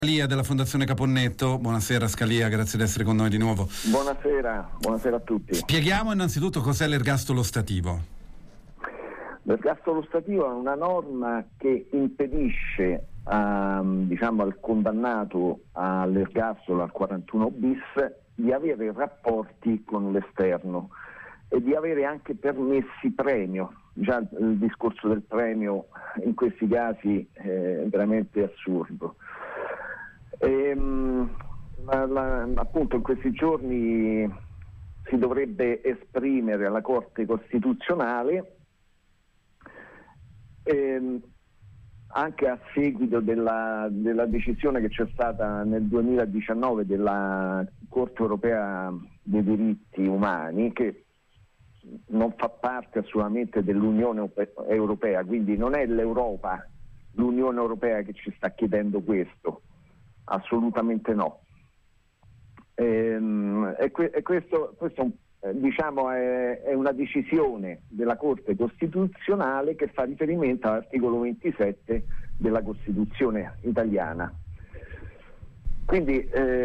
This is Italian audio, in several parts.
Scalia della Fondazione Caponnetto. Buonasera Scalia, grazie di essere con noi di nuovo. Buonasera a tutti. Spieghiamo innanzitutto cos'è l'ergastolo ostativo. L'ergastolo ostativo è una norma che impedisce al condannato all'ergastolo al 41 bis di avere rapporti con l'esterno e di avere anche permessi premio. Già il discorso del premio in questi casi è veramente assurdo. Appunto in questi giorni si dovrebbe esprimere alla Corte Costituzionale anche a seguito della decisione che c'è stata nel 2019 della Corte Europea dei diritti umani, che non fa parte assolutamente dell'Unione Europea, quindi non è l'Unione Europea che ci sta chiedendo questo. Assolutamente no. Questo è una decisione della Corte Costituzionale che fa riferimento all'articolo 27 della Costituzione italiana. Quindi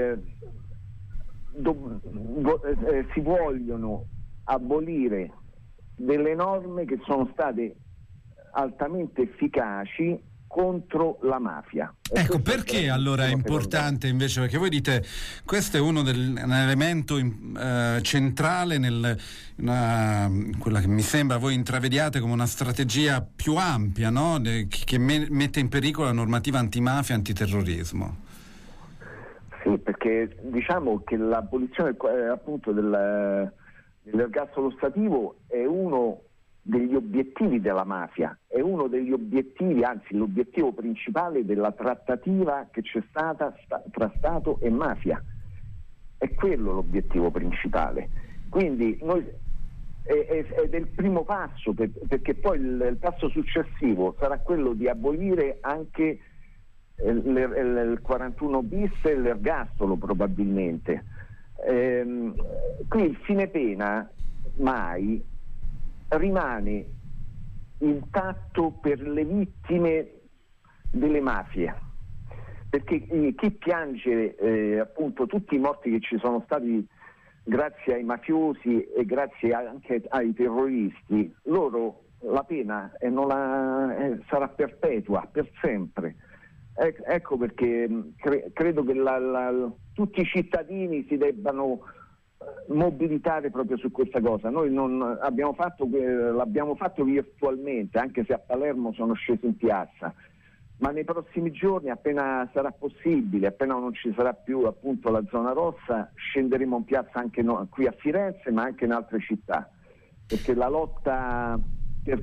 si vogliono abolire delle norme che sono state altamente efficaci contro la mafia. Ecco, perché allora è importante invece? Perché voi dite questo è un elemento centrale quella che mi sembra voi intravediate come una strategia più ampia, no? Che mette in pericolo la normativa antimafia e antiterrorismo. Sì, perché diciamo che l'abolizione appunto dell'ergastolo ostativo è uno degli obiettivi della mafia, è uno degli obiettivi, anzi l'obiettivo principale della trattativa che c'è stata tra Stato e mafia. È quello l'obiettivo principale. Quindi ed è il primo passo, perché poi il passo successivo sarà quello di abolire anche il 41 bis e l'ergastolo probabilmente. Qui il fine pena mai rimane intatto per le vittime delle mafie, perché chi piange appunto tutti i morti che ci sono stati grazie ai mafiosi e grazie anche ai terroristi, loro la pena sarà perpetua per sempre. Ecco perché credo che tutti i cittadini si debbano mobilitare proprio su questa cosa. Noi l'abbiamo fatto virtualmente, anche se a Palermo sono sceso in piazza, ma nei prossimi giorni, appena sarà possibile, appena non ci sarà più appunto la zona rossa, scenderemo in piazza anche qui a Firenze, ma anche in altre città, perché la lotta per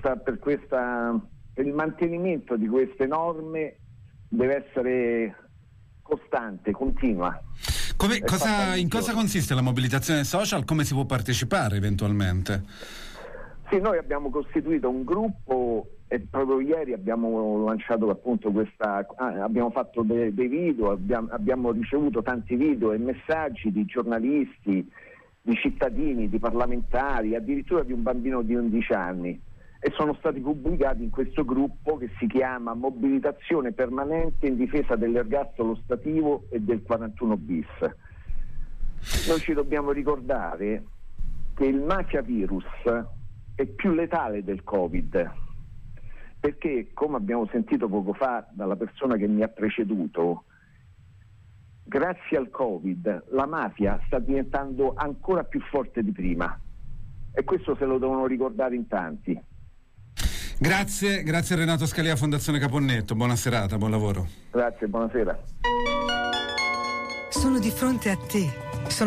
il mantenimento di queste norme deve essere costante, continua. In cosa consiste la mobilitazione social? Come si può partecipare eventualmente? Sì, noi abbiamo costituito un gruppo e proprio ieri abbiamo lanciato appunto abbiamo fatto dei video, abbiamo ricevuto tanti video e messaggi di giornalisti, di cittadini, di parlamentari, addirittura di un bambino di 11 anni, e sono stati pubblicati in questo gruppo che si chiama Mobilitazione Permanente in difesa dell'ergastolo ostativo e del 41 bis. Noi ci dobbiamo ricordare che il mafia virus è più letale del Covid, perché, come abbiamo sentito poco fa dalla persona che mi ha preceduto, grazie al Covid la mafia sta diventando ancora più forte di prima, e questo se lo devono ricordare in tanti. Grazie Renato Scalia, Fondazione Caponnetto, buona serata, buon lavoro. Grazie, buonasera. Sono di fronte a te